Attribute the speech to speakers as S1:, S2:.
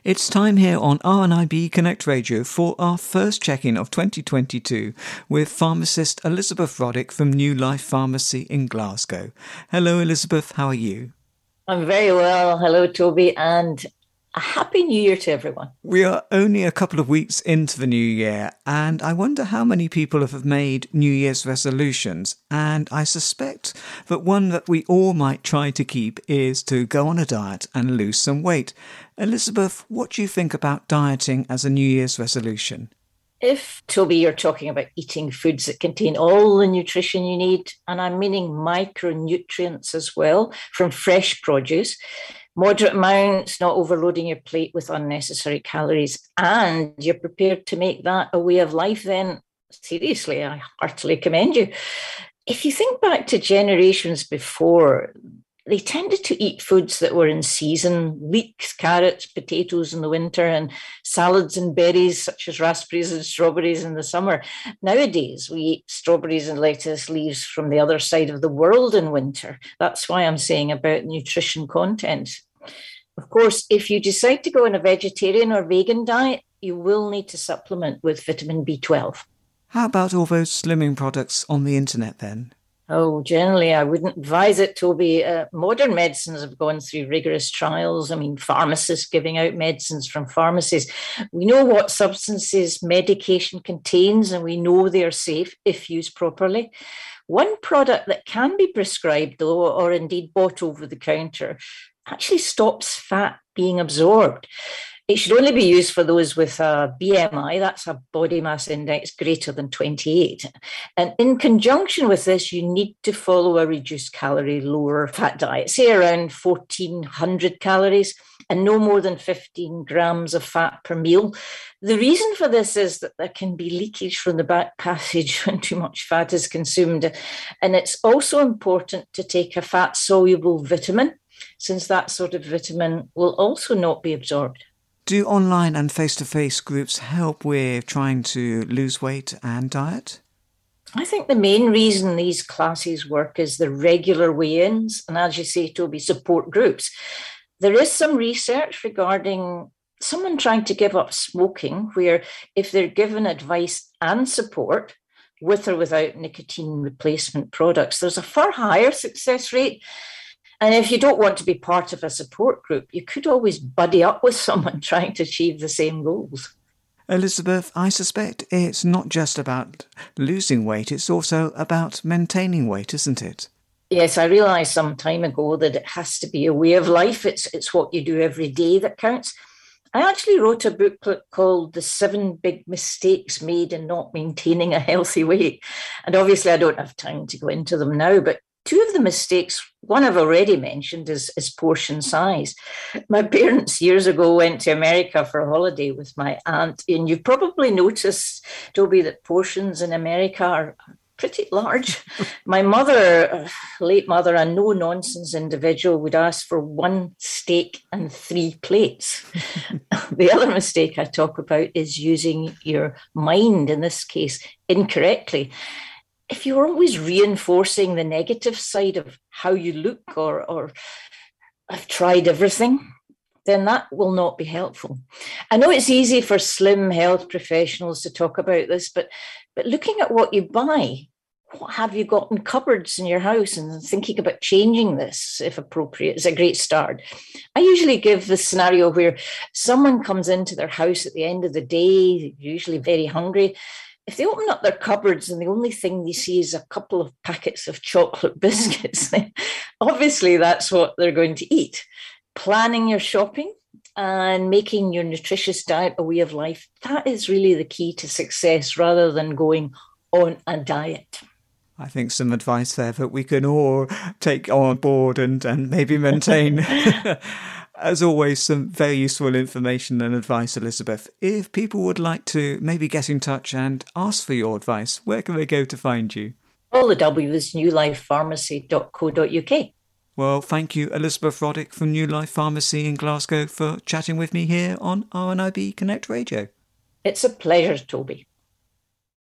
S1: It's time here on RNIB Connect Radio for our first check-in of 2022 with pharmacist Elizabeth Roddick from New Life Pharmacy in Glasgow. Hello Elizabeth, how are you?
S2: I'm very well. Hello, Toby, and a happy new year to everyone.
S1: We are only a couple of weeks into the new year, and I wonder how many people have made New Year's resolutions. And I suspect that one that we all might try to keep is to go on a diet and lose some weight. Elizabeth, what do you think about dieting as a New Year's resolution?
S2: If, Toby, you're talking about eating foods that contain all the nutrition you need, and I'm meaning micronutrients as well from fresh produce, moderate amounts, not overloading your plate with unnecessary calories, and you're prepared to make that a way of life, then seriously, I heartily commend you. If you think back to generations before, they tended to eat foods that were in season, leeks, carrots, potatoes in the winter, and salads and berries such as raspberries and strawberries in the summer. Nowadays, we eat strawberries and lettuce leaves from the other side of the world in winter. That's why I'm saying about nutrition content. Of course, if you decide to go on a vegetarian or vegan diet, you will need to supplement with vitamin B12.
S1: How about all those slimming products on the internet then?
S2: Oh, generally, I wouldn't advise it, Toby. Modern medicines have gone through rigorous trials. I mean, pharmacists giving out medicines from pharmacies. We know what substances medication contains, and we know they are safe if used properly. One product that can be prescribed, though, or indeed bought over the counter, actually stops fat being absorbed. It should only be used for those with a BMI, that's a body mass index greater than 28. And in conjunction with this, you need to follow a reduced calorie, lower fat diet, say around 1,400 calories and no more than 15 grams of fat per meal. The reason for this is that there can be leakage from the back passage when too much fat is consumed. And it's also important to take a fat-soluble vitamin, since that sort of vitamin will also not be absorbed.
S1: Do online and face-to-face groups help with trying to lose weight and diet?
S2: I think the main reason these classes work is the regular weigh-ins and, as you say, Toby, support groups. There is some research regarding someone trying to give up smoking where if they're given advice and support with or without nicotine replacement products, there's a far higher success rate. And if you don't want to be part of a support group, you could always buddy up with someone trying to achieve the same goals.
S1: Elizabeth, I suspect it's not just about losing weight, it's also about maintaining weight, isn't it?
S2: Yes, I realised some time ago that it has to be a way of life. It's what you do every day that counts. I actually wrote a booklet called The 7 Big Mistakes Made in Not Maintaining a Healthy Weight. And obviously I don't have time to go into them now, but two of the mistakes, one I've already mentioned, is portion size. My parents years ago went to America for a holiday with my aunt, and you probably noticed, Toby, that portions in America are pretty large. My mother, late mother, a no-nonsense individual, would ask for 1 steak and 3 plates. The other mistake I talk about is using your mind, in this case, incorrectly. If you're always reinforcing the negative side of how you look or I've tried everything, then that will not be helpful. I know it's easy for slim health professionals to talk about this, but looking at what you buy, what have you got in cupboards in your house, and thinking about changing this, if appropriate, is a great start. I usually give the scenario where someone comes into their house at the end of the day, usually very hungry. If they open up their cupboards and the only thing they see is a couple of packets of chocolate biscuits, then obviously that's what they're going to eat. Planning your shopping and making your nutritious diet a way of life, that is really the key to success rather than going on a diet.
S1: I think some advice there that we can all take on board and maybe maintain. As always, some very useful information and advice, Elizabeth. If people would like to maybe get in touch and ask for your advice, where can they go to find you?
S2: All the W's, newlifepharmacy.co.uk.
S1: Well, thank you, Elizabeth Roddick from New Life Pharmacy in Glasgow, for chatting with me here on RNIB Connect Radio.
S2: It's a pleasure, Toby.